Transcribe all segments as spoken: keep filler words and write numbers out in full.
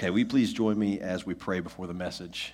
Okay, will you please join me as we pray before the message?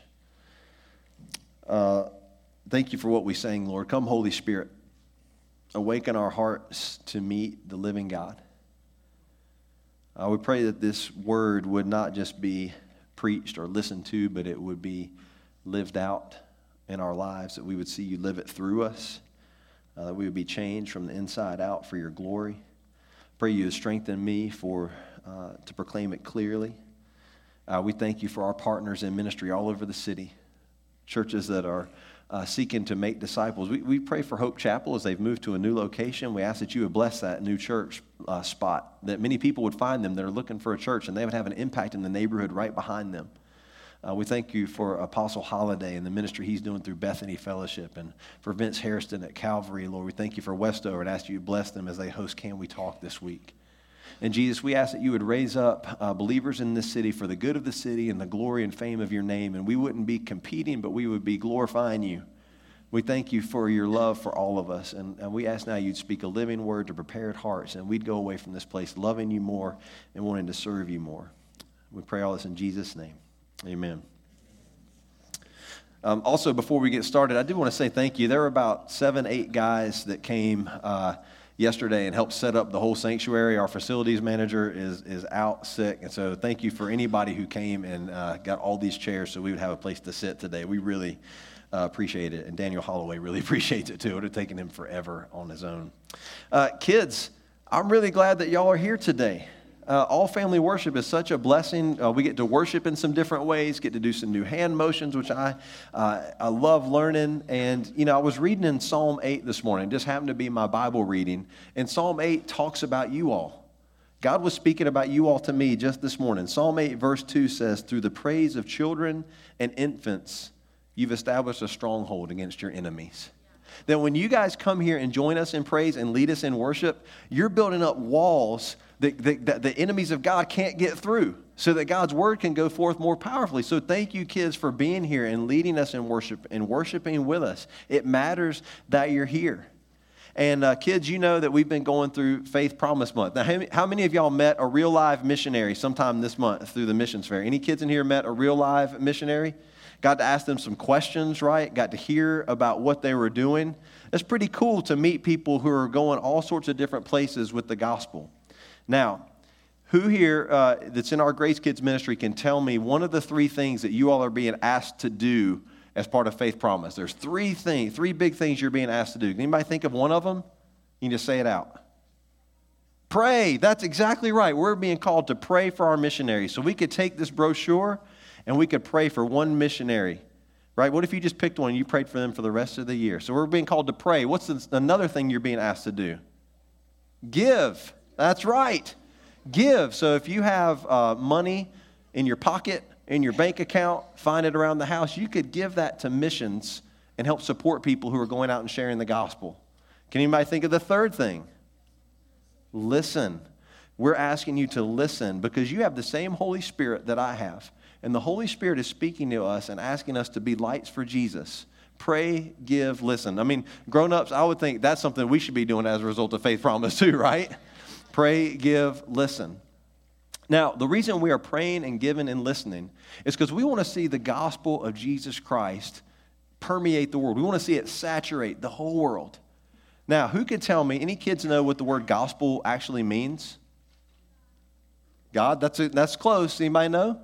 Uh, thank you for what we sang, Lord. Come, Holy Spirit, awaken our hearts to meet the living God. Uh, we pray that this word would not just be preached or listened to, but it would be lived out in our lives, that we would see you live it through us, uh, that we would be changed from the inside out for your glory. Pray you to strengthen me for uh, to proclaim it clearly. Uh, we thank you for our partners in ministry all over the city, churches that are uh, seeking to make disciples. We, we pray for Hope Chapel as they've moved to a new location. We ask that you would bless that new church uh, spot, that many people would find them that are looking for a church, and they would have an impact in the neighborhood right behind them. Uh, we thank you for Apostle Holliday and the ministry he's doing through Bethany Fellowship, and for Vince Hairston at Calvary, Lord. We thank you for Westover and ask you to bless them as they host Can We Talk this week. And Jesus, we ask that you would raise up uh, believers in this city for the good of the city and the glory and fame of your name. And we wouldn't be competing, but we would be glorifying you. We thank you for your love for all of us. And, and we ask now you'd speak a living word to prepared hearts. And we'd go away from this place loving you more and wanting to serve you more. We pray all this in Jesus' name. Amen. Um, also, before we get started, I do want to say thank you. There were about seven, eight guys that came uh yesterday and helped set up the whole sanctuary. Our facilities manager is is out sick, and so thank you for anybody who came and uh, got all these chairs so we would have a place to sit today. We really uh, appreciate it, and Daniel Holloway really appreciates it too. It would have taken him forever on his own. Uh, kids, I'm really glad that y'all are here today. Uh, all family worship is such a blessing. Uh, we get to worship in some different ways, get to do some new hand motions, which I uh, I love learning. And, you know, I was reading in Psalm eight this morning. It just happened to be my Bible reading. And Psalm eight talks about you all. God was speaking about you all to me just this morning. Psalm eight verse two says, through the praise of children and infants, you've established a stronghold against your enemies. That when you guys come here and join us in praise and lead us in worship, you're building up walls that, that, that the enemies of God can't get through, so that God's word can go forth more powerfully. So thank you, kids, for being here and leading us in worship and worshiping with us. It matters that you're here. And uh, kids, you know that we've been going through Faith Promise Month. Now, how, how many of y'all met a real live missionary sometime this month through the missions fair? Any kids in here met a real live missionary? Got to ask them some questions, right? Got to hear about what they were doing. It's pretty cool to meet people who are going all sorts of different places with the gospel. Now, who here uh, that's in our Grace Kids ministry can tell me one of the three things that you all are being asked to do as part of Faith Promise? There's three things, three big things you're being asked to do. Can anybody think of one of them? You can just say it out. Pray. That's exactly right. We're being called to pray for our missionaries. So we could take this brochure and we could pray for one missionary, right? What if you just picked one and you prayed for them for the rest of the year? So we're being called to pray. What's the, another thing you're being asked to do? Give. That's right. Give. So if you have uh, money in your pocket, in your bank account, find it around the house, you could give that to missions and help support people who are going out and sharing the gospel. Can anybody think of the third thing? Listen. We're asking you to listen because you have the same Holy Spirit that I have. And the Holy Spirit is speaking to us and asking us to be lights for Jesus. Pray, give, listen. I mean, grown-ups, I would think that's something we should be doing as a result of Faith Promise too, right? Pray, give, listen. Now, the reason we are praying and giving and listening is because we want to see the gospel of Jesus Christ permeate the world. We want to see it saturate the whole world. Now, who could tell me, any kids know what the word gospel actually means? God, that's it, that's close. Anybody know?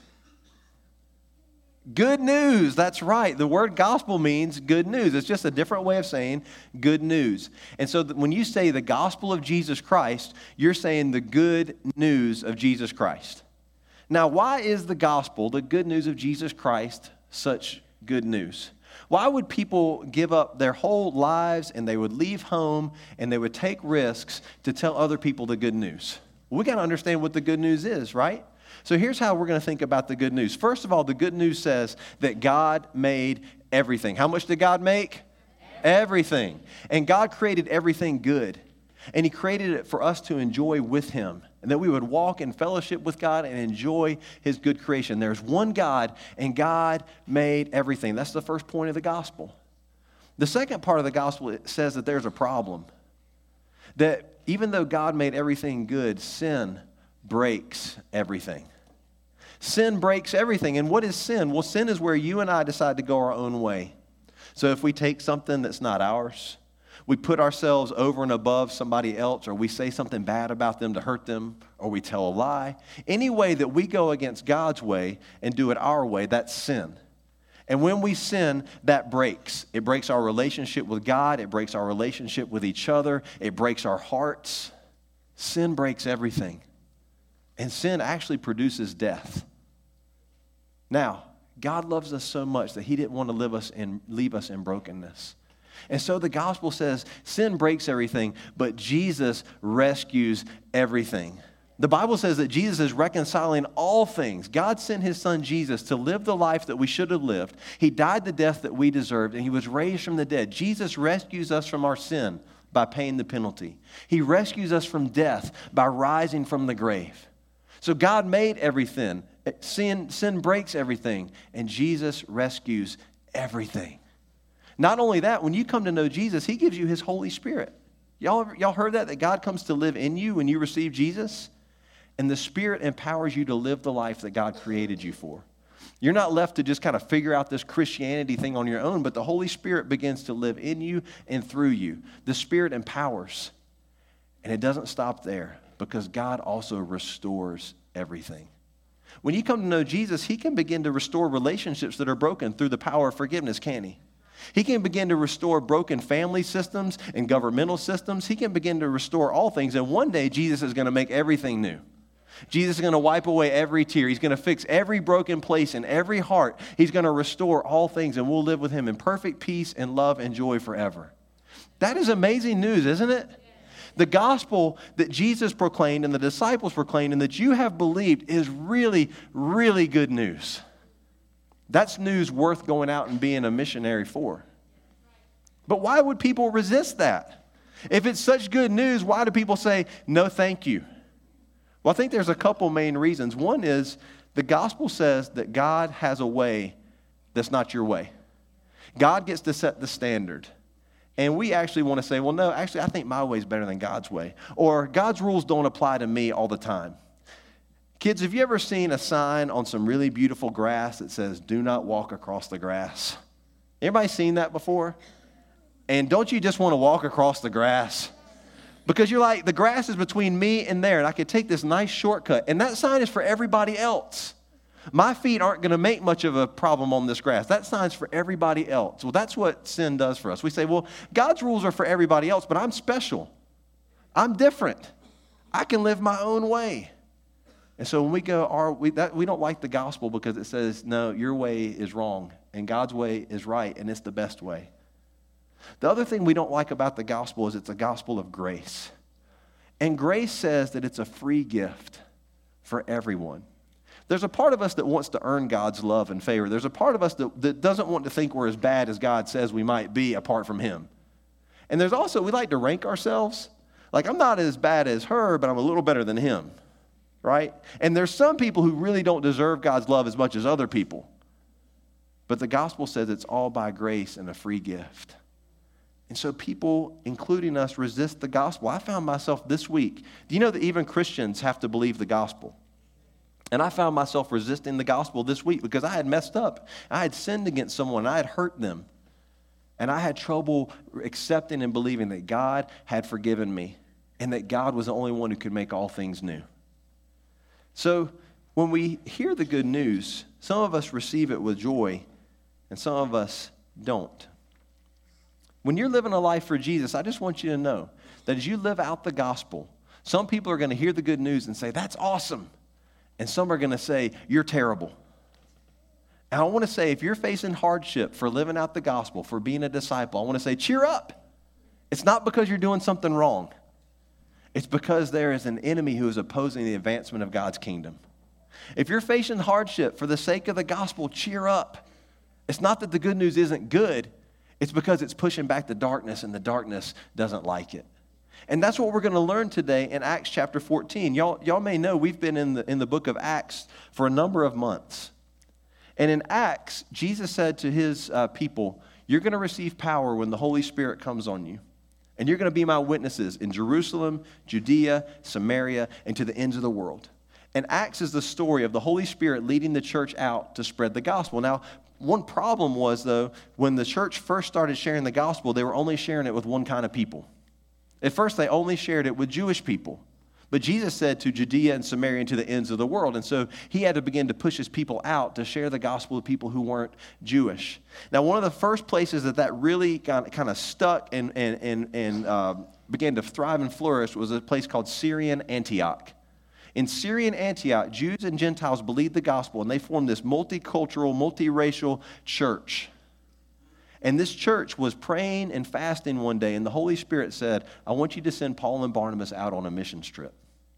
Good news, that's right. The word gospel means good news. It's just a different way of saying good news. And so when you say the gospel of Jesus Christ, you're saying the good news of Jesus Christ. Now, why is the gospel, the good news of Jesus Christ, such good news? Why would people give up their whole lives and they would leave home and they would take risks to tell other people the good news? Well, we got to understand what the good news is, right? So here's how we're going to think about the good news. First of all, the good news says that God made everything. How much did God make? Everything. And God created everything good. And he created it for us to enjoy with him. And that we would walk in fellowship with God and enjoy his good creation. There's one God, and God made everything. That's the first point of the gospel. The second part of the gospel, it says that there's a problem. That even though God made everything good, sin breaks everything. Sin breaks everything. And what is sin? Well, sin is where you and I decide to go our own way. So if we take something that's not ours, we put ourselves over and above somebody else, or we say something bad about them to hurt them, or we tell a lie. Any way that we go against God's way and do it our way, that's sin. And when we sin, that breaks. It breaks our relationship with God. It breaks our relationship with each other. It breaks our hearts. Sin breaks everything. And sin actually produces death. Now, God loves us so much that he didn't want to live us in, leave us in brokenness. And so the gospel says sin breaks everything, but Jesus rescues everything. The Bible says that Jesus is reconciling all things. God sent his son Jesus to live the life that we should have lived. He died the death that we deserved, and he was raised from the dead. Jesus rescues us from our sin by paying the penalty. He rescues us from death by rising from the grave. So God made everything. Sin, sin breaks everything, and Jesus rescues everything. Not only that, when you come to know Jesus, he gives you his Holy Spirit. Y'all, y'all heard that? That God comes to live in you when you receive Jesus? And the Spirit empowers you to live the life that God created you for. You're not left to just kind of figure out this Christianity thing on your own, but the Holy Spirit begins to live in you and through you. The Spirit empowers. And it doesn't stop there, because God also restores everything. When you come to know Jesus, he can begin to restore relationships that are broken through the power of forgiveness, can't he? He can begin to restore broken family systems and governmental systems. He can begin to restore all things. And one day, Jesus is going to make everything new. Jesus is going to wipe away every tear. He's going to fix every broken place in every heart. He's going to restore all things, and we'll live with him in perfect peace and love and joy forever. That is amazing news, isn't it? The gospel that Jesus proclaimed and the disciples proclaimed and that you have believed is really, really good news. That's news worth going out and being a missionary for. But why would people resist that? If it's such good news, why do people say, no, thank you? Well, I think there's a couple main reasons. One is the gospel says that God has a way that's not your way. God gets to set the standard. And we actually want to say, well, no, actually, I think my way is better than God's way. Or God's rules don't apply to me all the time. Kids, have you ever seen a sign on some really beautiful grass that says, do not walk across the grass? Anybody seen that before? And don't you just want to walk across the grass? Because you're like, the grass is between me and there, and I could take this nice shortcut. And that sign is for everybody else. My feet aren't going to make much of a problem on this grass. That sign's for everybody else. Well, that's what sin does for us. We say, well, God's rules are for everybody else, but I'm special. I'm different. I can live my own way. And so when we go, our, we, that, we don't like the gospel because it says, no, your way is wrong, and God's way is right, and it's the best way. The other thing we don't like about the gospel is it's a gospel of grace. And grace says that it's a free gift for everyone. There's a part of us that wants to earn God's love and favor. There's a part of us that, that doesn't want to think we're as bad as God says we might be apart from him. And there's also, we like to rank ourselves. Like, I'm not as bad as her, but I'm a little better than him, right? And there's some people who really don't deserve God's love as much as other people. But the gospel says it's all by grace and a free gift. And so people, including us, resist the gospel. I found myself this week. Do you know that even Christians have to believe the gospel? And I found myself resisting the gospel this week because I had messed up. I had sinned against someone. I had hurt them. And I had trouble accepting and believing that God had forgiven me and that God was the only one who could make all things new. So when we hear the good news, some of us receive it with joy and some of us don't. When you're living a life for Jesus, I just want you to know that as you live out the gospel, some people are going to hear the good news and say, that's awesome. And some are going to say, you're terrible. And I want to say, if you're facing hardship for living out the gospel, for being a disciple, I want to say, cheer up. It's not because you're doing something wrong. It's because there is an enemy who is opposing the advancement of God's kingdom. If you're facing hardship for the sake of the gospel, cheer up. It's not that the good news isn't good. It's because it's pushing back the darkness, and the darkness doesn't like it. And that's what we're going to learn today in Acts chapter fourteen. Y'all, y'all may know we've been in the, in the book of Acts for a number of months. And in Acts, Jesus said to his uh, people, you're going to receive power when the Holy Spirit comes on you. And you're going to be my witnesses in Jerusalem, Judea, Samaria, and to the ends of the world. And Acts is the story of the Holy Spirit leading the church out to spread the gospel. Now, one problem was, though, when the church first started sharing the gospel, they were only sharing it with one kind of people. At first, they only shared it with Jewish people. But Jesus said to Judea and Samaria and to the ends of the world. And so he had to begin to push his people out to share the gospel with people who weren't Jewish. Now, one of the first places that that really got kind of stuck and, and, and, and uh, began to thrive and flourish was a place called Syrian Antioch. In Syrian Antioch, Jews and Gentiles believed the gospel, and they formed this multicultural, multiracial church. And this church was praying and fasting one day, and the Holy Spirit said, I want you to send Paul and Barnabas out on a mission trip.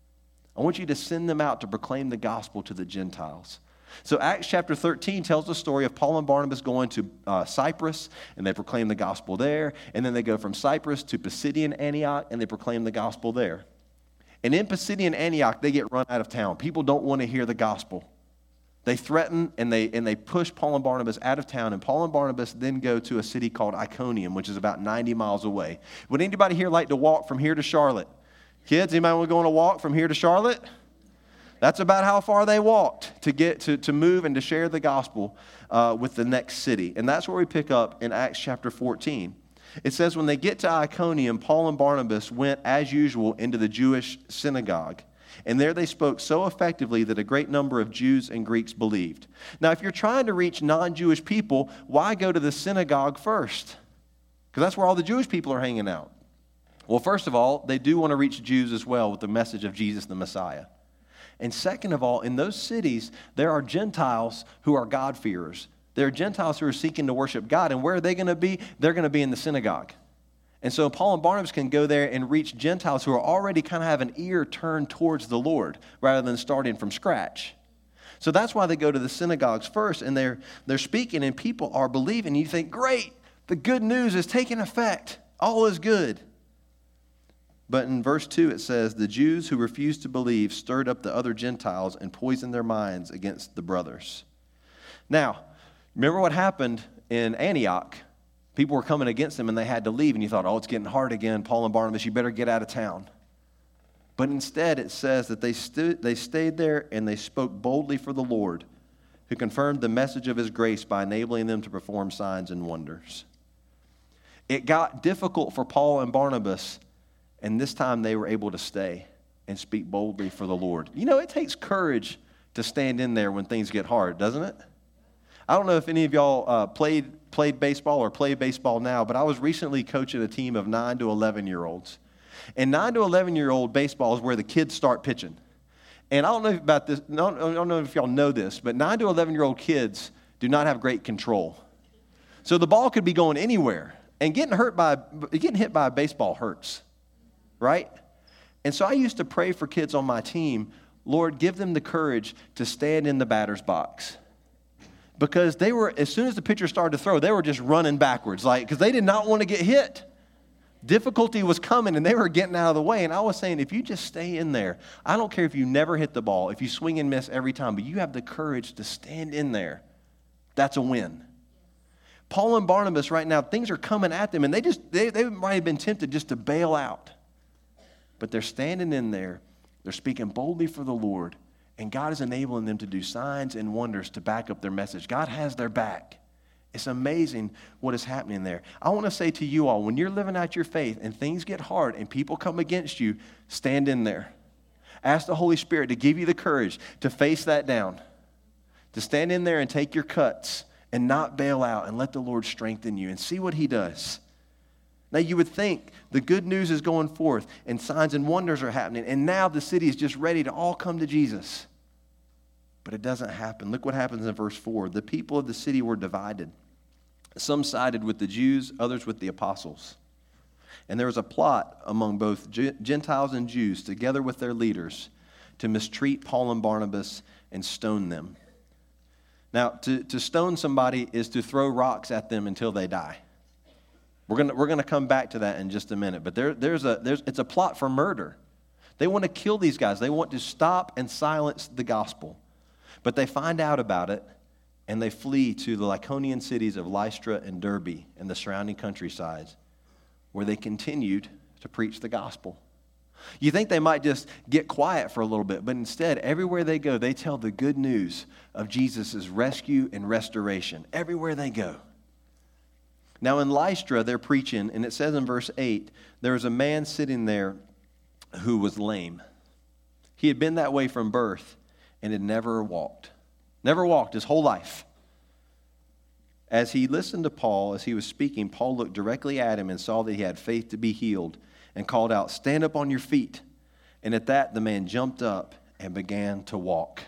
I want you to send them out to proclaim the gospel to the Gentiles. So Acts chapter thirteen tells the story of Paul and Barnabas going to uh, Cyprus, and they proclaim the gospel there. And then they go from Cyprus to Pisidian Antioch, and they proclaim the gospel there. And in Pisidian Antioch, they get run out of town. People don't want to hear the gospel. They threaten and they and they push Paul and Barnabas out of town. And Paul and Barnabas then go to a city called Iconium, which is about ninety miles away. Would anybody here like to walk from here to Charlotte? Kids, anybody want to go on a walk from here to Charlotte? That's about how far they walked to get to, to move and to share the gospel uh, with the next city. And that's where we pick up in Acts chapter fourteen. It says, when they get to Iconium, Paul and Barnabas went, as usual, into the Jewish synagogue. And there they spoke so effectively that a great number of Jews and Greeks believed. Now, if you're trying to reach non-Jewish people, why go to the synagogue first? Because that's where all the Jewish people are hanging out. Well, first of all, they do want to reach Jews as well with the message of Jesus the Messiah. And second of all, in those cities, there are Gentiles who are God-fearers. There are Gentiles who are seeking to worship God. And where are they going to be? They're going to be in the synagogue. And so Paul and Barnabas can go there and reach Gentiles who are already kind of have an ear turned towards the Lord rather than starting from scratch. So that's why they go to the synagogues first, and they're, they're speaking, and people are believing. You think, great, the good news is taking effect. All is good. But in verse two it says, the Jews who refused to believe stirred up the other Gentiles and poisoned their minds against the brothers. Now, remember what happened in Antioch? People were coming against them and they had to leave, and you thought, oh, it's getting hard again. Paul and Barnabas, you better get out of town. But instead it says that they, stu- they stayed there and they spoke boldly for the Lord, who confirmed the message of his grace by enabling them to perform signs and wonders. It got difficult for Paul and Barnabas, and this time they were able to stay and speak boldly for the Lord. You know, it takes courage to stand in there when things get hard, doesn't it? I don't know if any of y'all uh, played played baseball or play baseball now, but I was recently coaching a team of nine to eleven-year-olds. And nine to eleven-year-old baseball is where the kids start pitching. And I don't know about this, I don't know if y'all know this, but nine to eleven-year-old kids do not have great control. So the ball could be going anywhere. And getting hurt by getting hit by a baseball hurts, right? And so I used to pray for kids on my team, Lord, give them the courage to stand in the batter's box. Because they were, as soon as the pitcher started to throw, they were just running backwards, like, because they did not want to get hit. Difficulty was coming, and they were getting out of the way. And I was saying, if you just stay in there, I don't care if you never hit the ball, if you swing and miss every time, but you have the courage to stand in there. That's a win. Paul and Barnabas right now, things are coming at them, and they just, they, they might have been tempted just to bail out. But they're standing in there. They're speaking boldly for the Lord. And God is enabling them to do signs and wonders to back up their message. God has their back. It's amazing what is happening there. I want to say to you all, when you're living out your faith and things get hard and people come against you, stand in there. Ask the Holy Spirit to give you the courage to face that down, to stand in there and take your cuts and not bail out and let the Lord strengthen you and see what he does. Now, you would think the good news is going forth and signs and wonders are happening, and now the city is just ready to all come to Jesus. But it doesn't happen. Look what happens in verse four. The people of the city were divided. Some sided with the Jews, others with the apostles. And there was a plot among both Gentiles and Jews, together with their leaders, to mistreat Paul and Barnabas and stone them. Now, to, to stone somebody is to throw rocks at them until they die. We're going we're gonna come back to that in just a minute. But there, there's a, there's, it's a plot for murder. They want to kill these guys. They want to stop and silence the gospel. But they find out about it, and they flee to the Lycaonian cities of Lystra and Derbe and the surrounding countrysides, where they continued to preach the gospel. You think they might just get quiet for a little bit, but instead, everywhere they go, they tell the good news of Jesus' rescue and restoration. Everywhere they go. Now in Lystra, they're preaching, and it says in verse eight, there was a man sitting there who was lame. He had been that way from birth and had never walked. Never walked his whole life. As he listened to Paul, as he was speaking, Paul looked directly at him and saw that he had faith to be healed and called out, "Stand up on your feet." And at that, the man jumped up and began to walk.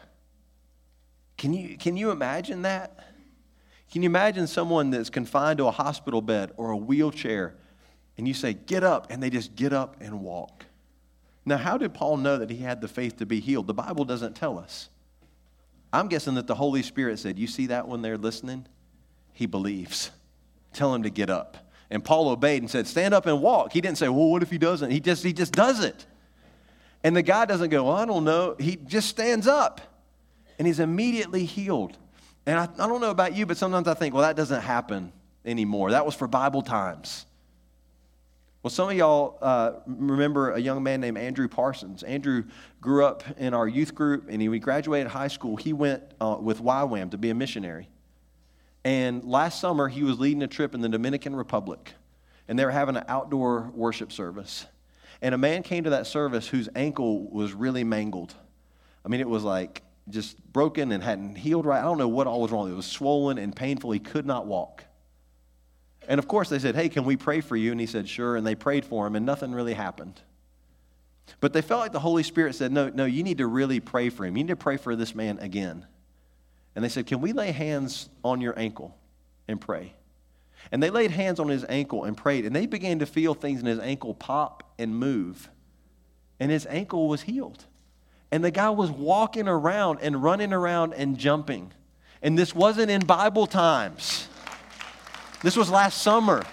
Can you, can you imagine that? Can you imagine someone that's confined to a hospital bed or a wheelchair, and you say, "Get up," and they just get up and walk? Now, how did Paul know that he had the faith to be healed? The Bible doesn't tell us. I'm guessing that the Holy Spirit said, "You see that when they're listening? He believes. Tell him to get up." And Paul obeyed and said, "Stand up and walk." He didn't say, "Well, what if he doesn't?" He just, he just does it. And the guy doesn't go, "Well, I don't know." He just stands up, and he's immediately healed. And I, I don't know about you, but sometimes I think, well, that doesn't happen anymore. That was for Bible times. Well, some of y'all uh, remember a young man named Andrew Parsons. Andrew grew up in our youth group, and when he graduated high school, he went uh, with Y WAM to be a missionary. And last summer, he was leading a trip in the Dominican Republic, and they were having an outdoor worship service. And a man came to that service whose ankle was really mangled. I mean, it was like just broken and hadn't healed right. I don't know what all was wrong. It was swollen and painful. He could not walk. And of course, they said, "Hey, can we pray for you?" And he said, "Sure." And they prayed for him, and nothing really happened. But they felt like the Holy Spirit said, no, no, you need to really pray for him. You need to pray for this man again. And they said, "Can we lay hands on your ankle and pray?" And they laid hands on his ankle and prayed, and they began to feel things in his ankle pop and move. And his ankle was healed. And the guy was walking around and running around and jumping. And this wasn't in Bible times. This was last summer.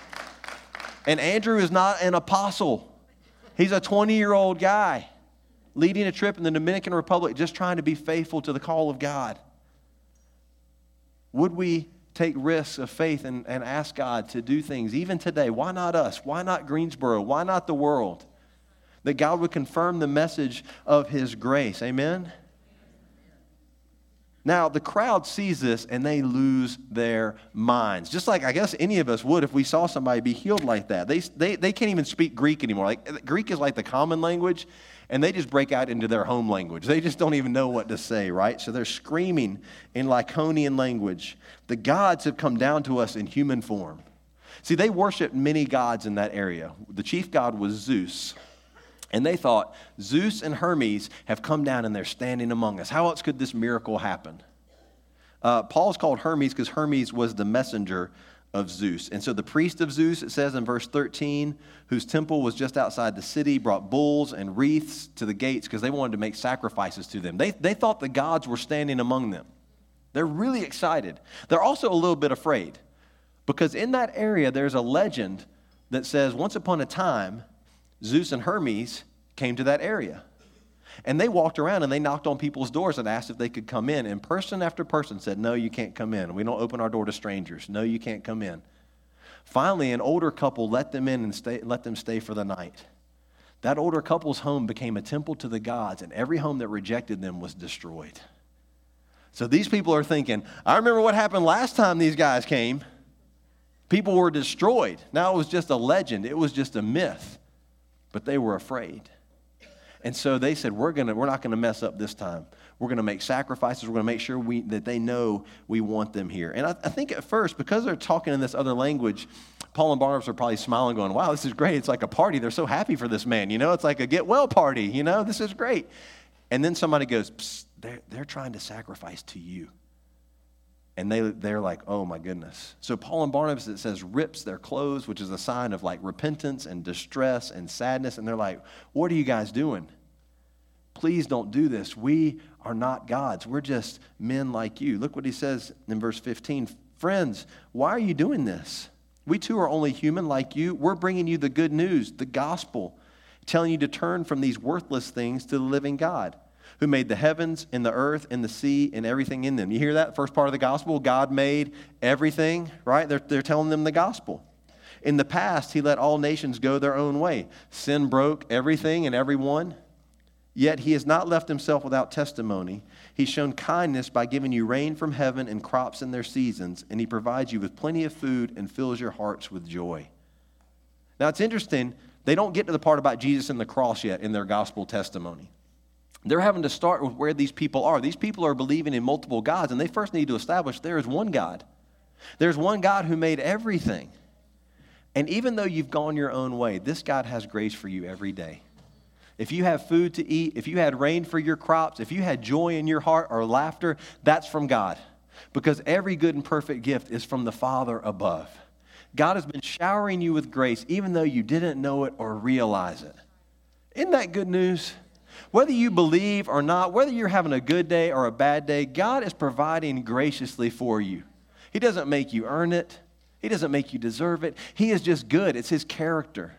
And Andrew is not an apostle. He's a twenty-year-old guy leading a trip in the Dominican Republic, just trying to be faithful to the call of God. Would we take risks of faith and, and ask God to do things, even today? Why not us? Why not Greensboro? Why not the world? That God would confirm the message of His grace. Amen? Now, the crowd sees this and they lose their minds. Just like I guess any of us would if we saw somebody be healed like that. They, they, they can't even speak Greek anymore. Like Greek is like the common language, and they just break out into their home language. They just don't even know what to say, right? So they're screaming in Lycaonian language. The gods have come down to us in human form. See, they worshiped many gods in that area. The chief god was Zeus. And they thought, Zeus and Hermes have come down and they're standing among us. How else could this miracle happen? Uh, Paul's called Hermes because Hermes was the messenger of Zeus. And so the priest of Zeus, it says in verse thirteen, whose temple was just outside the city, brought bulls and wreaths to the gates because they wanted to make sacrifices to them. They, they thought the gods were standing among them. They're really excited. They're also a little bit afraid because in that area there's a legend that says once upon a time, Zeus and Hermes came to that area. And they walked around and they knocked on people's doors and asked if they could come in. And person after person said, "No, you can't come in. We don't open our door to strangers. No, you can't come in." Finally, an older couple let them in and stay, let them stay for the night. That older couple's home became a temple to the gods, and every home that rejected them was destroyed. So these people are thinking, I remember what happened last time these guys came. People were destroyed. Now it was just a legend. It was just a myth. But they were afraid. And so they said, we're gonna, we're not going to mess up this time. We're going to make sacrifices. We're going to make sure we, that they know we want them here. And I, I think at first, because they're talking in this other language, Paul and Barnabas are probably smiling, going, wow, this is great. It's like a party. They're so happy for this man. You know, it's like a get well party. You know, this is great. And then somebody goes, Psst, they're, they're trying to sacrifice to you. And they, they're like, oh, my goodness. So Paul and Barnabas, it says, rips their clothes, which is a sign of like repentance and distress and sadness. And they're like, what are you guys doing? Please don't do this. We are not gods. We're just men like you. Look what he says in verse fifteen. Friends, why are you doing this? We too are only human like you. We're bringing you the good news, the gospel, telling you to turn from these worthless things to the living God, who made the heavens and the earth and the sea and everything in them. You hear that first part of the gospel? God made everything, right? They're, they're telling them the gospel. In the past, he let all nations go their own way. Sin broke everything and everyone. Yet he has not left himself without testimony. He's shown kindness by giving you rain from heaven and crops in their seasons, and he provides you with plenty of food and fills your hearts with joy. Now, it's interesting. They don't get to the part about Jesus and the cross yet in their gospel testimony. They're having to start with where these people are. These people are believing in multiple gods, and they first need to establish there is one God. There's one God who made everything. And even though you've gone your own way, this God has grace for you every day. If you have food to eat, if you had rain for your crops, if you had joy in your heart or laughter, that's from God. Because every good and perfect gift is from the Father above. God has been showering you with grace even though you didn't know it or realize it. Isn't that good news? Whether you believe or not, whether you're having a good day or a bad day, God is providing graciously for you. He doesn't make you earn it. He doesn't make you deserve it. He is just good. It's his character.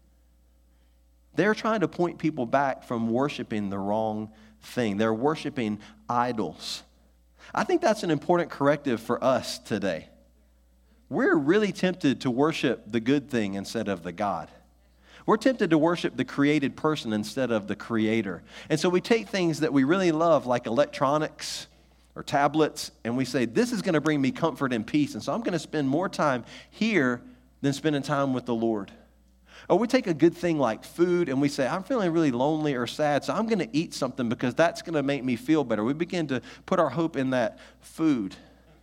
They're trying to point people back from worshiping the wrong thing. They're worshiping idols. I think that's an important corrective for us today. We're really tempted to worship the good thing instead of the God. We're tempted to worship the created person instead of the creator. And so we take things that we really love, like electronics or tablets, and we say, this is going to bring me comfort and peace, and so I'm going to spend more time here than spending time with the Lord. Or we take a good thing like food and we say, I'm feeling really lonely or sad, so I'm going to eat something because that's going to make me feel better. We begin to put our hope in that food.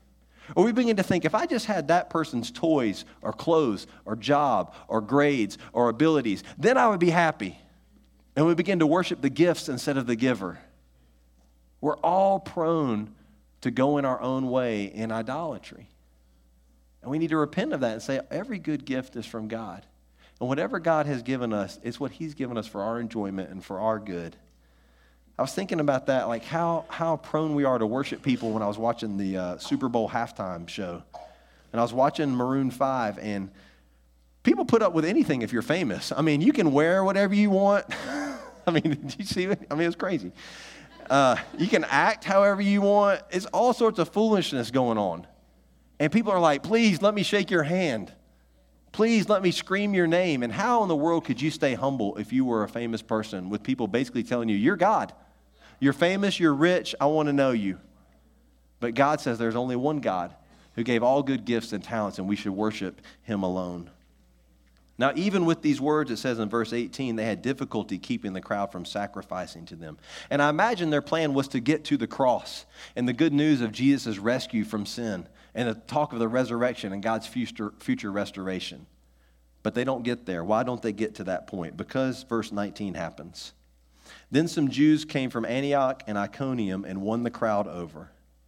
Or we begin to think, if I just had that person's toys or clothes or job or grades or abilities, then I would be happy. And we begin to worship the gifts instead of the giver. We're all prone to go in our own way in idolatry. And we need to repent of that and say, every good gift is from God. And whatever God has given us, it's what he's given us for our enjoyment and for our good. I was thinking about that, like how, how prone we are to worship people when I was watching the uh, Super Bowl halftime show. And I was watching Maroon five, and people put up with anything if you're famous. I mean, you can wear whatever you want. I mean, did you see it? I mean, it's crazy. Uh, you can act however you want. It's all sorts of foolishness going on. And people are like, please let me shake your hand. Please let me scream your name. And how in the world could you stay humble if you were a famous person with people basically telling you, you're God. You're famous, you're rich, I want to know you. But God says there's only one God who gave all good gifts and talents, and we should worship him alone. Now, even with these words, it says in verse eighteen, they had difficulty keeping the crowd from sacrificing to them. And I imagine their plan was to get to the cross and the good news of Jesus' rescue from sin and the talk of the resurrection and God's future, future restoration. But they don't get there. Why don't they get to that point? Because verse nineteen happens. Then some Jews came from Antioch and Iconium and won the crowd over.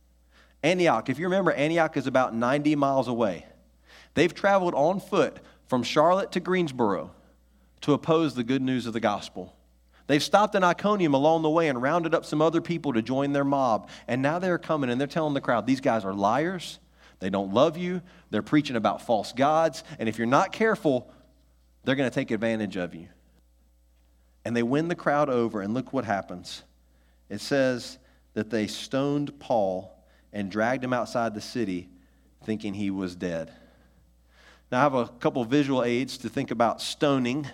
Antioch, if you remember, Antioch is about ninety miles away. They've traveled on foot from Charlotte to Greensboro to oppose the good news of the gospel. They've stopped in Iconium along the way and rounded up some other people to join their mob. And now they're coming and they're telling the crowd, these guys are liars. They don't love you. They're preaching about false gods. And if you're not careful, they're going to take advantage of you. And they win the crowd over, and look what happens. It says that they stoned Paul and dragged him outside the city thinking he was dead. Now, I have a couple visual aids to think about stoning.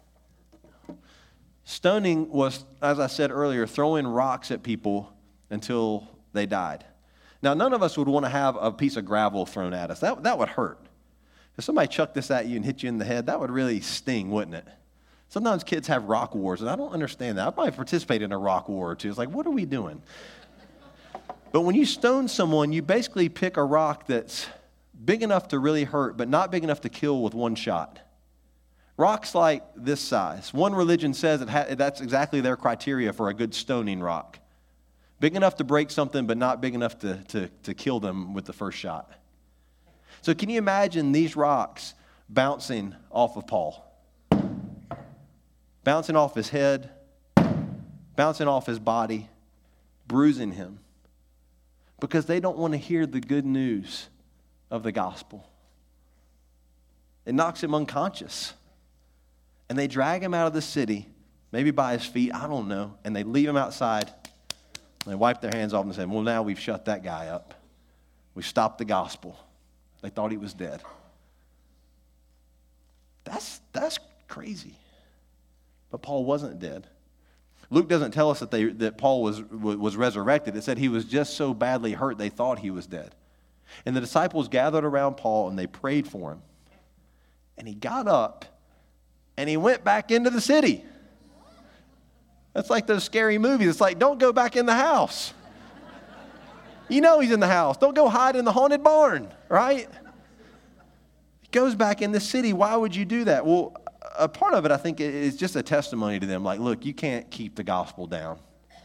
Stoning was, as I said earlier, throwing rocks at people until they died. Now, none of us would want to have a piece of gravel thrown at us. That, that would hurt. If somebody chucked this at you and hit you in the head, that would really sting, wouldn't it? Sometimes kids have rock wars, and I don't understand that. I might participate in a rock war or two. It's like, what are we doing? But when you stone someone, you basically pick a rock that's big enough to really hurt, but not big enough to kill with one shot. Rocks like this size. One religion says it ha- that's exactly their criteria for a good stoning rock. Big enough to break something, but not big enough to, to, to kill them with the first shot. So can you imagine these rocks bouncing off of Paul? Bouncing off his head, bouncing off his body, bruising him. Because they don't want to hear the good news of the gospel. It knocks him unconscious. And they drag him out of the city, maybe by his feet, I don't know, and they leave him outside. And they wipe their hands off and say, well, now we've shut that guy up. We've stopped the gospel. They thought he was dead. That's, that's crazy. But Paul wasn't dead. Luke doesn't tell us that, they, that Paul was, was resurrected. It said he was just so badly hurt they thought he was dead. And the disciples gathered around Paul and they prayed for him. And he got up and he went back into the city. That's like those scary movies. It's like, don't go back in the house. You know he's in the house. Don't go hide in the haunted barn, right? He goes back in the city. Why would you do that? Well, a part of it, I think, is just a testimony to them. Like, look, you can't keep the gospel down.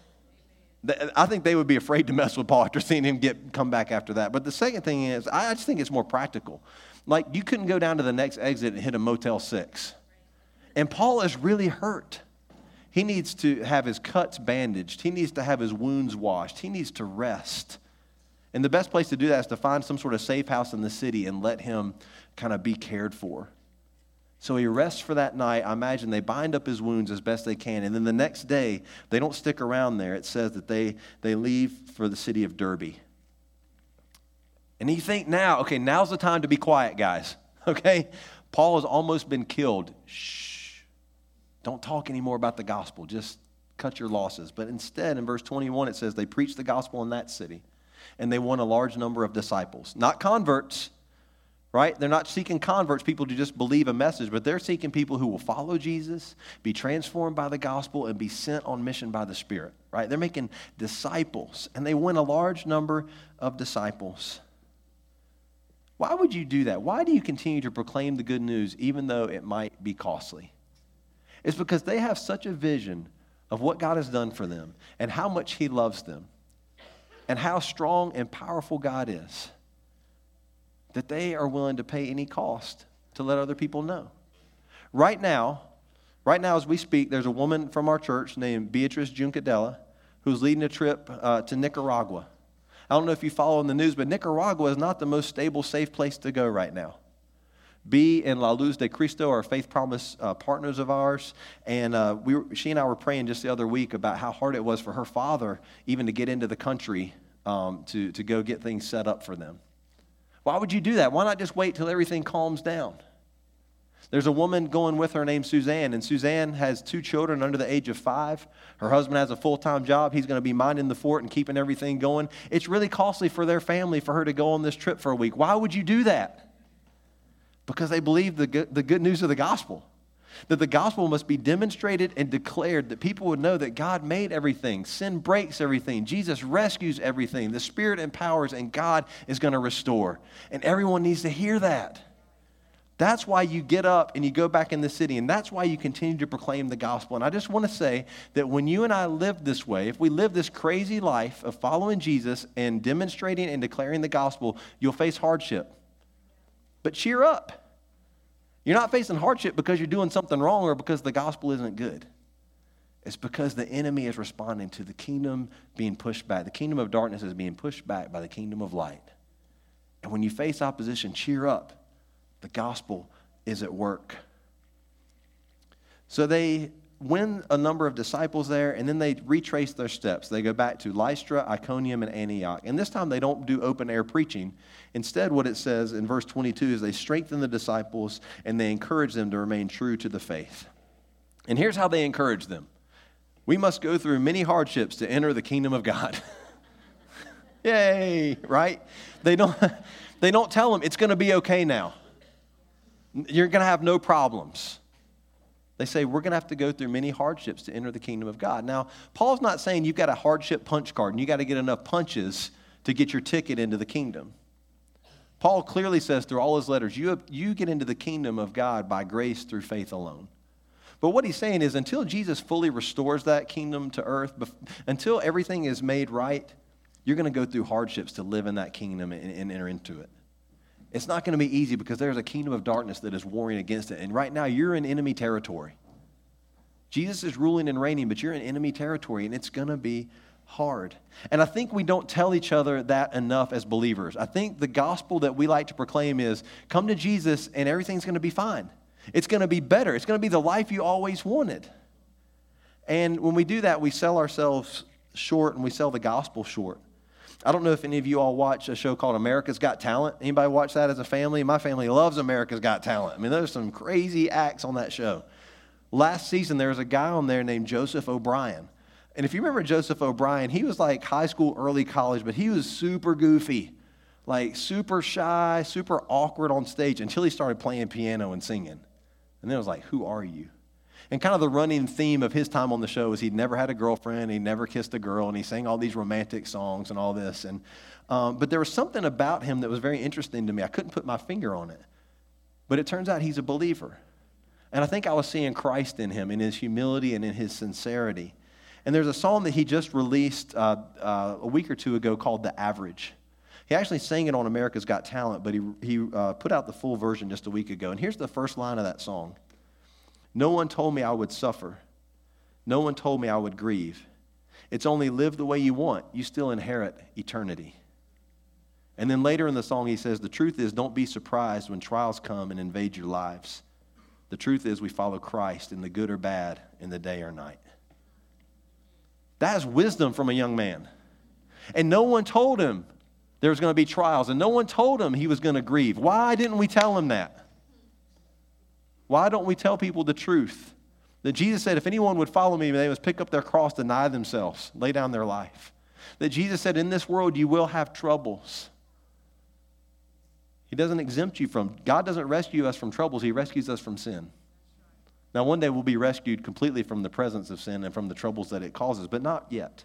I think they would be afraid to mess with Paul after seeing him get come back after that. But the second thing is, I just think it's more practical. Like, you couldn't go down to the next exit and hit a Motel six. And Paul is really hurt. He needs to have his cuts bandaged. He needs to have his wounds washed. He needs to rest. And the best place to do that is to find some sort of safe house in the city and let him kind of be cared for. So he rests for that night. I imagine they bind up his wounds as best they can. And then the next day, they don't stick around there. It says that they, they leave for the city of Derbe. And you think now, okay, now's the time to be quiet, guys. Okay? Paul has almost been killed. Shh. Don't talk anymore about the gospel. Just cut your losses. But instead, in verse twenty-one, it says they preached the gospel in that city. And they won a large number of disciples. Not converts. Right? They're not seeking converts, people to just believe a message, but they're seeking people who will follow Jesus, be transformed by the gospel, and be sent on mission by the Spirit. Right? They're making disciples, and they win a large number of disciples. Why would you do that? Why do you continue to proclaim the good news even though it might be costly? It's because they have such a vision of what God has done for them and how much He loves them and how strong and powerful God is, that they are willing to pay any cost to let other people know. Right now, right now as we speak, there's a woman from our church named Beatrice Juncadella who's leading a trip uh, to Nicaragua. I don't know if you follow in the news, but Nicaragua is not the most stable, safe place to go right now. B and La Luz de Cristo are Faith Promise uh, partners of ours, and uh, we were, she and I were praying just the other week about how hard it was for her father even to get into the country um, to, to go get things set up for them. Why would you do that? Why not just wait till everything calms down? There's a woman going with her named Suzanne, and Suzanne has two children under the age of five. Her husband has a full-time job. He's going to be minding the fort and keeping everything going. It's really costly for their family for her to go on this trip for a week. Why would you do that? Because they believe the good, the good news of the gospel. That the gospel must be demonstrated and declared, that people would know that God made everything. Sin breaks everything. Jesus rescues everything. The Spirit empowers, and God is going to restore. And everyone needs to hear that. That's why you get up and you go back in the city, and that's why you continue to proclaim the gospel. And I just want to say that when you and I live this way, if we live this crazy life of following Jesus and demonstrating and declaring the gospel, you'll face hardship. But cheer up. You're not facing hardship because you're doing something wrong or because the gospel isn't good. It's because the enemy is responding to the kingdom being pushed back. The kingdom of darkness is being pushed back by the kingdom of light. And when you face opposition, cheer up. The gospel is at work. So they win a number of disciples there, and then they retrace their steps. They go back to Lystra, Iconium, and Antioch. And this time they don't do open-air preaching. Instead, what it says in verse twenty-two is they strengthen the disciples and they encourage them to remain true to the faith. And here's how they encourage them. We must go through many hardships to enter the kingdom of God. Yay, right? They don't, they don't tell them it's going to be okay now. You're going to have no problems. They say, we're going to have to go through many hardships to enter the kingdom of God. Now, Paul's not saying you've got a hardship punch card and you got to get enough punches to get your ticket into the kingdom. Paul clearly says through all his letters, you, have, you get into the kingdom of God by grace through faith alone. But what he's saying is until Jesus fully restores that kingdom to earth, until everything is made right, you're going to go through hardships to live in that kingdom and, and enter into it. It's not going to be easy because there's a kingdom of darkness that is warring against it. And right now, you're in enemy territory. Jesus is ruling and reigning, but you're in enemy territory, and it's going to be hard. And I think we don't tell each other that enough as believers. I think the gospel that we like to proclaim is, come to Jesus, and everything's going to be fine. It's going to be better. It's going to be the life you always wanted. And when we do that, we sell ourselves short, and we sell the gospel short. I don't know if any of you all watch a show called America's Got Talent. Anybody watch that as a family? My family loves America's Got Talent. I mean, there's some crazy acts on that show. Last season, there was a guy on there named Joseph O'Brien. And if you remember Joseph O'Brien, he was like high school, early college, but he was super goofy, like super shy, super awkward on stage until he started playing piano and singing. And then it was like, who are you? And kind of the running theme of his time on the show was he'd never had a girlfriend, he never kissed a girl, and he sang all these romantic songs and all this. And um, but there was something about him that was very interesting to me. I couldn't put my finger on it. But it turns out he's a believer. And I think I was seeing Christ in him, in his humility and in his sincerity. And there's a song that he just released uh, uh, a week or two ago called The Average. He actually sang it on America's Got Talent, but he, he uh, put out the full version just a week ago. And here's the first line of that song. No one told me I would suffer. No one told me I would grieve. It's only live the way you want. You still inherit eternity. And then later in the song he says, the truth is don't be surprised when trials come and invade your lives. The truth is we follow Christ in the good or bad, in the day or night. That is wisdom from a young man. And no one told him there was going to be trials. And no one told him he was going to grieve. Why didn't we tell him that? Why don't we tell people the truth? That Jesus said, if anyone would follow me, they must pick up their cross, deny themselves, lay down their life. That Jesus said, in this world you will have troubles. He doesn't exempt you from, God doesn't rescue us from troubles, he rescues us from sin. Now one day we'll be rescued completely from the presence of sin and from the troubles that it causes, but not yet.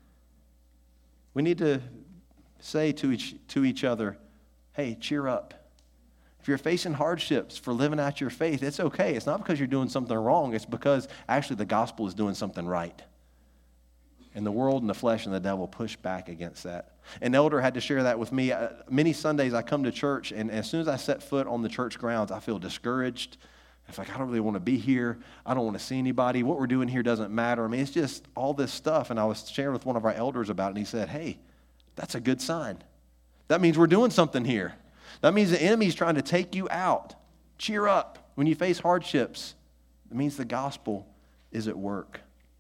We need to say to each, to each other, hey, cheer up. If you're facing hardships for living out your faith, it's okay. It's not because you're doing something wrong. It's because actually the gospel is doing something right. And the world and the flesh and the devil push back against that. An elder had to share that with me. Uh, many Sundays I come to church, and as soon as I set foot on the church grounds, I feel discouraged. It's like, I don't really want to be here. I don't want to see anybody. What we're doing here doesn't matter. I mean, it's just all this stuff. And I was sharing with one of our elders about it, and he said, hey, that's a good sign. That means we're doing something here. That means the enemy's trying to take you out. Cheer up when you face hardships. It means the gospel is at work.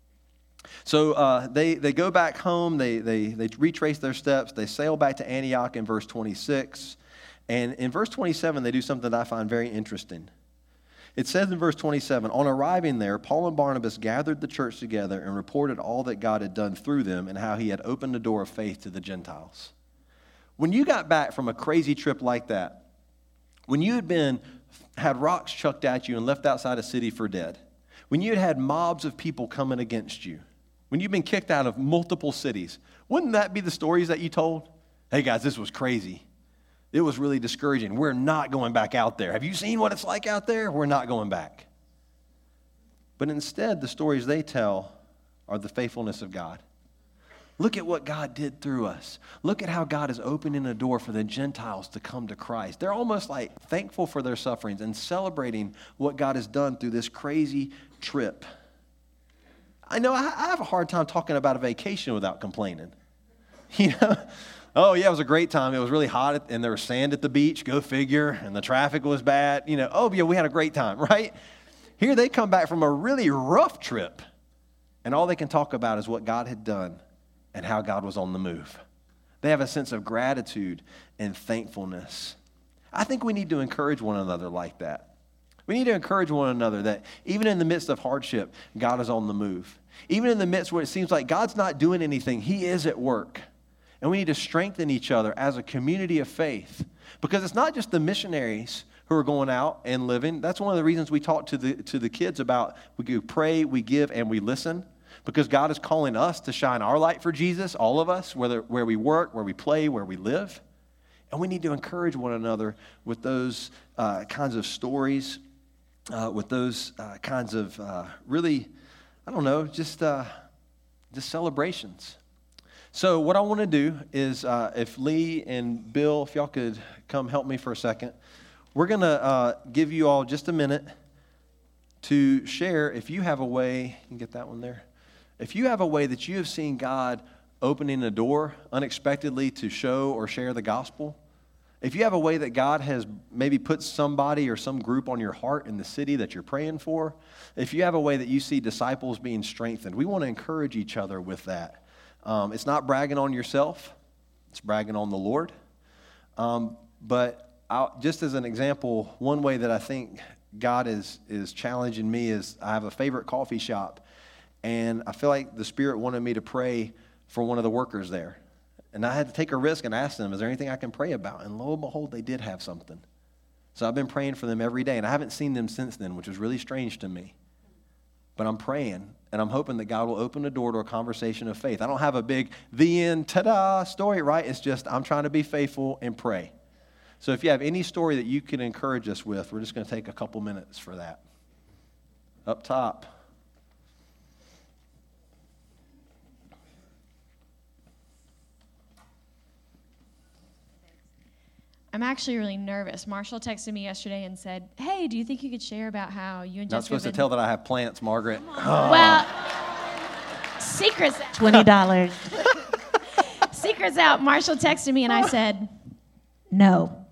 So uh, they, they go back home. They, they, they retrace their steps. They sail back to Antioch in verse twenty-six. And in verse twenty-seven, they do something that I find very interesting. It says in verse twenty-seven, on arriving there, Paul and Barnabas gathered the church together and reported all that God had done through them and how he had opened the door of faith to the Gentiles. When you got back from a crazy trip like that, when you had been had rocks chucked at you and left outside a city for dead, when you had had mobs of people coming against you, when you've been kicked out of multiple cities, wouldn't that be the stories that you told? Hey guys, this was crazy. It was really discouraging. We're not going back out there. Have you seen what it's like out there? We're not going back. But instead, the stories they tell are the faithfulness of God. Look at what God did through us. Look at how God is opening a door for the Gentiles to come to Christ. They're almost like thankful for their sufferings and celebrating what God has done through this crazy trip. I know I have a hard time talking about a vacation without complaining. You know, oh yeah, it was a great time. It was really hot and there was sand at the beach, go figure, and the traffic was bad. You know, oh yeah, we had a great time, right? Here they come back from a really rough trip, and all they can talk about is what God had done and how God was on the move. They have a sense of gratitude and thankfulness. I think we need to encourage one another like that. We need to encourage one another that even in the midst of hardship, God is on the move. Even in the midst where it seems like God's not doing anything, he is at work. And we need to strengthen each other as a community of faith. Because it's not just the missionaries who are going out and living. That's one of the reasons we talk to the, to the kids about we pray, we give, and we listen. Because God is calling us to shine our light for Jesus, all of us, whether where we work, where we play, where we live. And we need to encourage one another with those uh, kinds of stories, uh, with those uh, kinds of uh, really, I don't know, just, uh, just celebrations. So what I want to do is uh, if Lee and Bill, if y'all could come help me for a second, we're going to uh, give you all just a minute to share if you have a way, you can get that one there. If you have a way that you have seen God opening a door unexpectedly to show or share the gospel, if you have a way that God has maybe put somebody or some group on your heart in the city that you're praying for, if you have a way that you see disciples being strengthened, we want to encourage each other with that. Um, it's not bragging on yourself. It's bragging on the Lord. Um, but I'll, just as an example, one way that I think God is is challenging me is I have a favorite coffee shop, and I feel like the Spirit wanted me to pray for one of the workers there. And I had to take a risk and ask them, is there anything I can pray about? And lo and behold, they did have something. So I've been praying for them every day, and I haven't seen them since then, which is really strange to me. But I'm praying, and I'm hoping that God will open the door to a conversation of faith. I don't have a big, the end, ta-da story, right? It's just I'm trying to be faithful and pray. So if you have any story that you can encourage us with, we're just going to take a couple minutes for that. Up top. I'm actually really nervous. Marshall texted me yesterday and said, hey, do you think you could share about how you and Not Jessica supposed have to been... tell that I have plants, Margaret. Oh. Well, secrets out. twenty dollars. Secrets out. Marshall texted me and I said, no.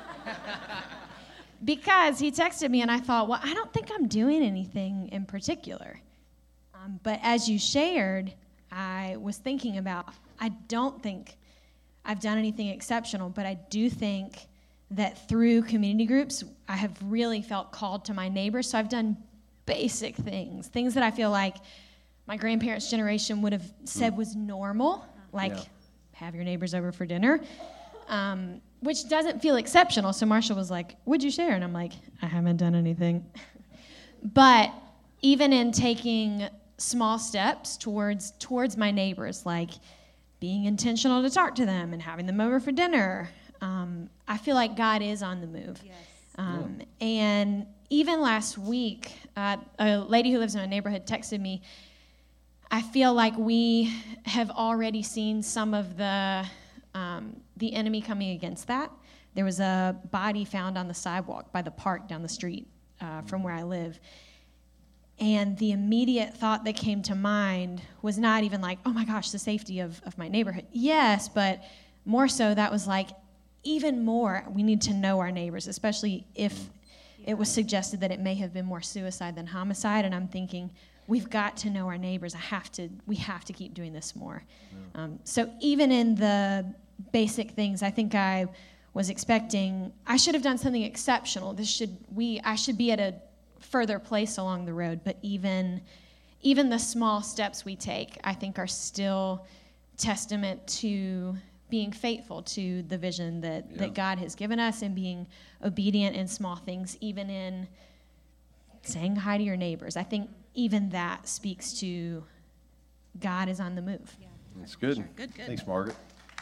Because he texted me and I thought, well, I don't think I'm doing anything in particular. Um, but as you shared, I was thinking about, I don't think I've done anything exceptional, but I do think that through community groups, I have really felt called to my neighbors. So I've done basic things, things that I feel like my grandparents' generation would have said was normal, like yeah. have your neighbors over for dinner, um, which doesn't feel exceptional. So Marshall was like, what'd you share? And I'm like, I haven't done anything. But even in taking small steps towards towards my neighbors, like being intentional to talk to them and having them over for dinner, um, I feel like God is on the move. Yes. Um, yeah. And even last week, uh, a lady who lives in my neighborhood texted me, I feel like we have already seen some of the um, the enemy coming against that. There was a body found on the sidewalk by the park down the street uh, from where I live. And the immediate thought that came to mind was not even like, oh my gosh, the safety of, of my neighborhood. Yes, but more so that was like, even more, we need to know our neighbors, especially if it was suggested that it may have been more suicide than homicide. And I'm thinking, we've got to know our neighbors. I have to, we have to keep doing this more. Yeah. Um, so even in the basic things, I think I was expecting, I should have done something exceptional. This should, we, I should be at a further place along the road, but even even the small steps we take, I think, are still testament to being faithful to the vision that, yeah. that God has given us and being obedient in small things, even in saying hi to your neighbors. I think even that speaks to God is on the move. Yeah. That's good. Sure. Good, good. Thanks, Margaret.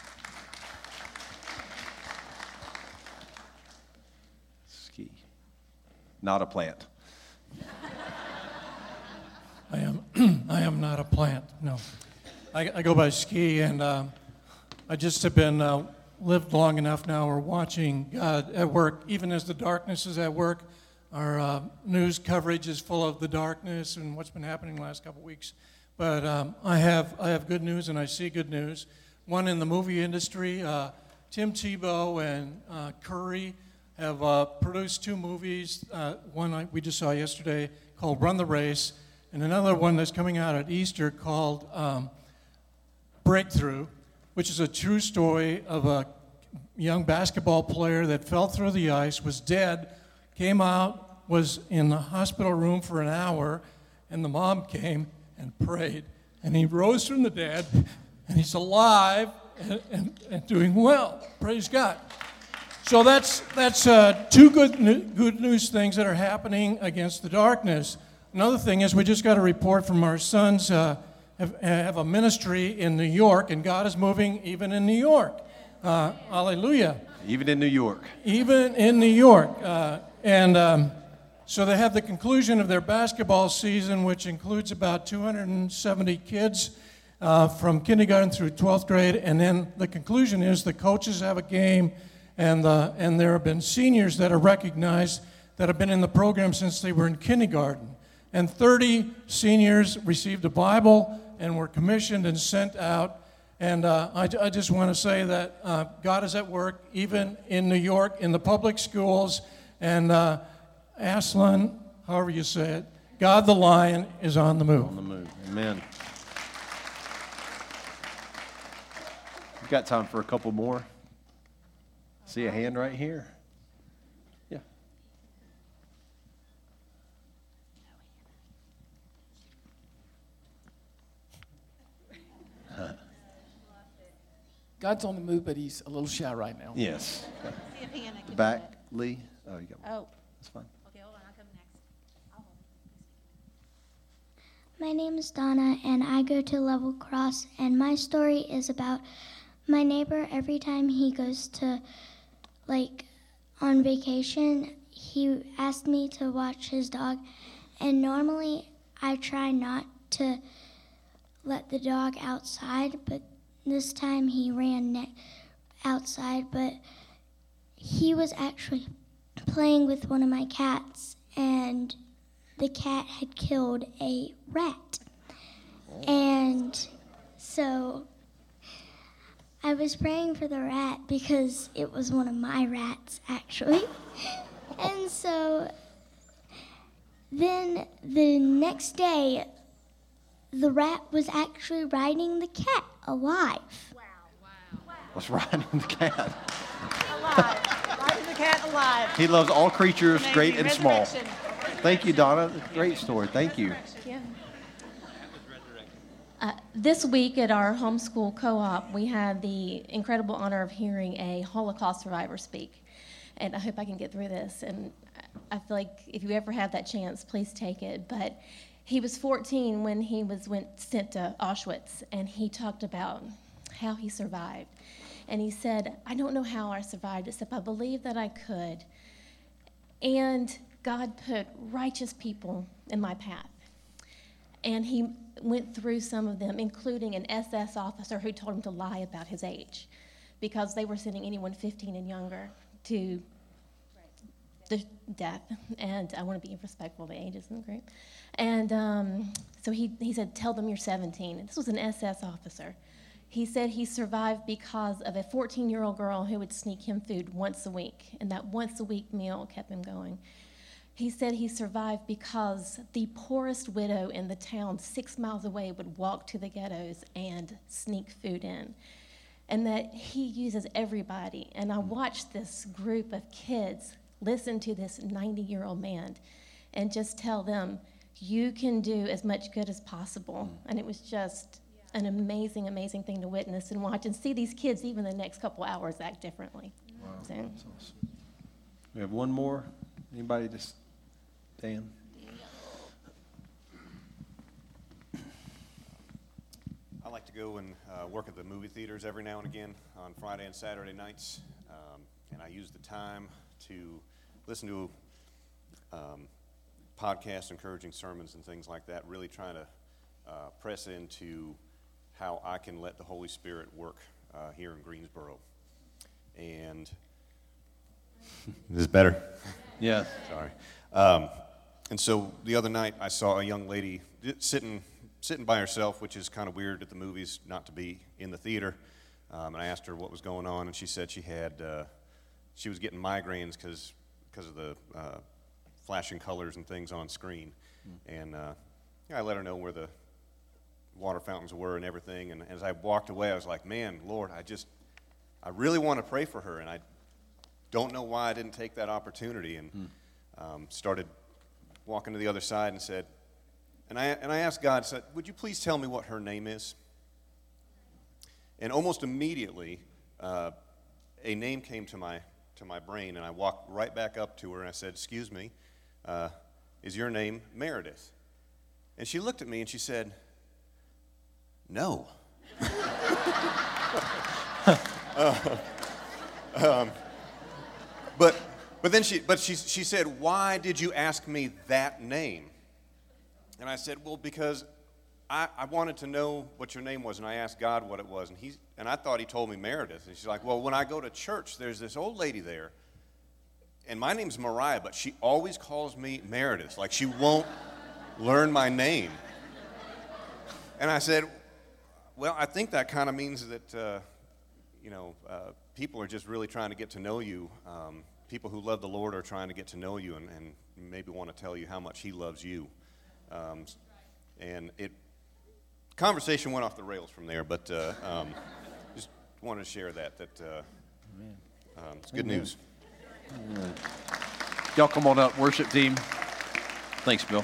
Ski. Not a plant. I am I am not a plant, no. I, I go by Ski, and uh, I just have been uh, lived long enough now. We're watching God at work, even as the darkness is at work. Our uh, news coverage is full of the darkness and what's been happening the last couple of weeks. But um, I have I have good news, and I see good news. One in the movie industry, uh, Tim Tebow and uh, Curry have uh, produced two movies. Uh, one I, we just saw yesterday called Run the Race, and another one that's coming out at Easter called um, Breakthrough, which is a true story of a young basketball player that fell through the ice, was dead, came out, was in the hospital room for an hour, and the mom came and prayed. And he rose from the dead, and he's alive and, and, and doing well. Praise God. So that's that's uh, two good good news things that are happening against the darkness. Another thing is we just got a report from our sons uh, have, have a ministry in New York, and God is moving even in New York. Uh, hallelujah. Even in New York. Even in New York. Uh, and um, so they have the conclusion of their basketball season, which includes about two hundred seventy kids uh, from kindergarten through twelfth grade. And then the conclusion is the coaches have a game, and, the, and there have been seniors that are recognized that have been in the program since they were in kindergarten. And thirty seniors received a Bible and were commissioned and sent out. And uh, I, I just want to say that uh, God is at work, even in New York, in the public schools. And uh, Aslan, however you say it, God the Lion is on the move. On the move. Amen. Got time for a couple more. See a hand right here? Yeah. God's on the move, but he's a little shy right now. Yes. See if Hannah can. Back, Lee. Oh, you got one. Oh, That's fine. okay, hold on, I'll come next. I'll hold it. My name is Donna, and I go to Level Cross, and my story is about my neighbor. Every time he goes to, like, on vacation, he asked me to watch his dog, and normally I try not to let the dog outside, but this time he ran ne- outside, but he was actually playing with one of my cats, and the cat had killed a rat. And so I was praying for the rat because it was one of my rats, actually. And so then the next day, the rat was actually riding the cat alive. What's riding the cat? Alive. Riding the cat alive. He loves all creatures, Amazing. great and small. Resurrection. Thank you, Donna. Great story. Thank you. Uh, this week at our homeschool co-op, we had the incredible honor of hearing a Holocaust survivor speak. And I hope I can get through this. And I feel like if you ever have that chance, please take it. But he was fourteen when he was went sent to Auschwitz, and he talked about how he survived. And he said, I don't know how I survived, except I believe that I could. And God put righteous people in my path. And he went through some of them, including an S S officer who told him to lie about his age, because they were sending anyone fifteen and younger to the death. And I want to be respectful of the ages in the group. And um, so he, he said, tell them you're seventeen. And this was an S S officer. He said he survived because of a fourteen-year-old girl who would sneak him food once a week, and that once-a-week meal kept him going. He said he survived because the poorest widow in the town six miles away would walk to the ghettos and sneak food in, and that he uses everybody. And I watched this group of kids listen to this ninety-year-old man and just tell them, you can do as much good as possible. And it was just an amazing, amazing thing to witness and watch and see these kids even the next couple hours act differently. Wow, So, that's awesome. We have one more. Anybody just, Dan? I like to go and uh, work at the movie theaters every now and again on Friday and Saturday nights, um, and I use the time to listen to um, podcasts, encouraging sermons and things like that, really trying to uh, press into how I can let the Holy Spirit work uh, here in Greensboro. And is this better? Yeah. Sorry. Um, and so the other night I saw a young lady sitting sitting by herself, which is kind of weird at the movies, not to be in the theater. Um, and I asked her what was going on, and she said she had uh, she was getting migraines because because of the uh, flashing colors and things on screen. Mm. And uh, yeah, I let her know where the water fountains were and everything. And as I walked away, I was like, man, Lord, I just I really want to pray for her, and I don't know why I didn't take that opportunity. And mm. um, started walking to the other side and said, and I and I asked God, said, would you please tell me what her name is? And almost immediately, uh, a name came to my to my brain, and I walked right back up to her and I said, excuse me, uh, is your name Meredith? And she looked at me and she said, no. uh, um, but but then she but she she said, why did you ask me that name? And I said, well, because I, I wanted to know what your name was, and I asked God what it was, and he and I thought he told me Meredith. And she's like, well, when I go to church, there's this old lady there, and my name's Mariah, but she always calls me Meredith, like she won't learn my name. And I said, well, I think that kind of means that, uh, you know, uh, people are just really trying to get to know you. Um, people who love the Lord are trying to get to know you and, and maybe want to tell you how much he loves you. Um, and it conversation went off the rails from there, but uh, um, just wanted to share that. That uh, um, it's good news. Y'all come on up, worship team. Thanks, Bill.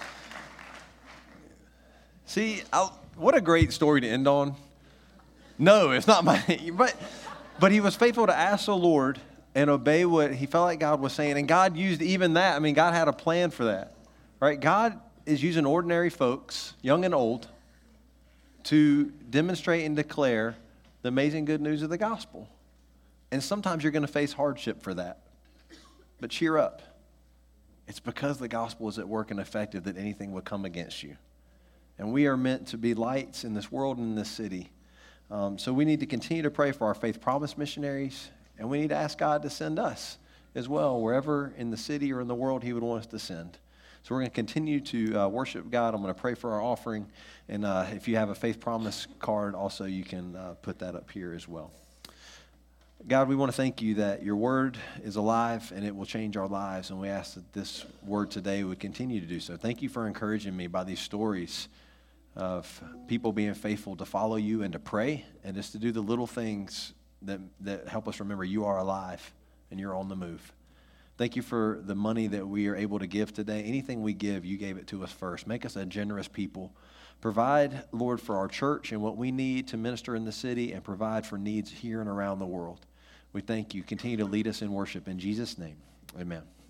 See, I'll, what a great story to end on. No, it's not my, but, but he was faithful to ask the Lord and obey what he felt like God was saying. And God used even that. I mean, God had a plan for that, right? God is using ordinary folks, young and old, to demonstrate and declare the amazing good news of the gospel. And sometimes you're going to face hardship for that. But cheer up. It's because the gospel is at work and effective that anything would come against you. And we are meant to be lights in this world and in this city. Um, so we need to continue to pray for our Faith Promise missionaries, and we need to ask God to send us as well, wherever in the city or in the world he would want us to send. So we're going to continue to uh, worship God. I'm going to pray for our offering, and uh, if you have a Faith Promise card, also you can uh, put that up here as well. God, we want to thank you that your word is alive and it will change our lives, and we ask that this word today would continue to do so. Thank you for encouraging me by these stories of people being faithful to follow you and to pray and just to do the little things that, that help us remember you are alive and you're on the move. Thank you for the money that we are able to give today. Anything we give, you gave it to us first. Make us a generous people. Provide, Lord, for our church and what we need to minister in the city, and provide for needs here and around the world. We thank you. Continue to lead us in worship. In Jesus' name, amen.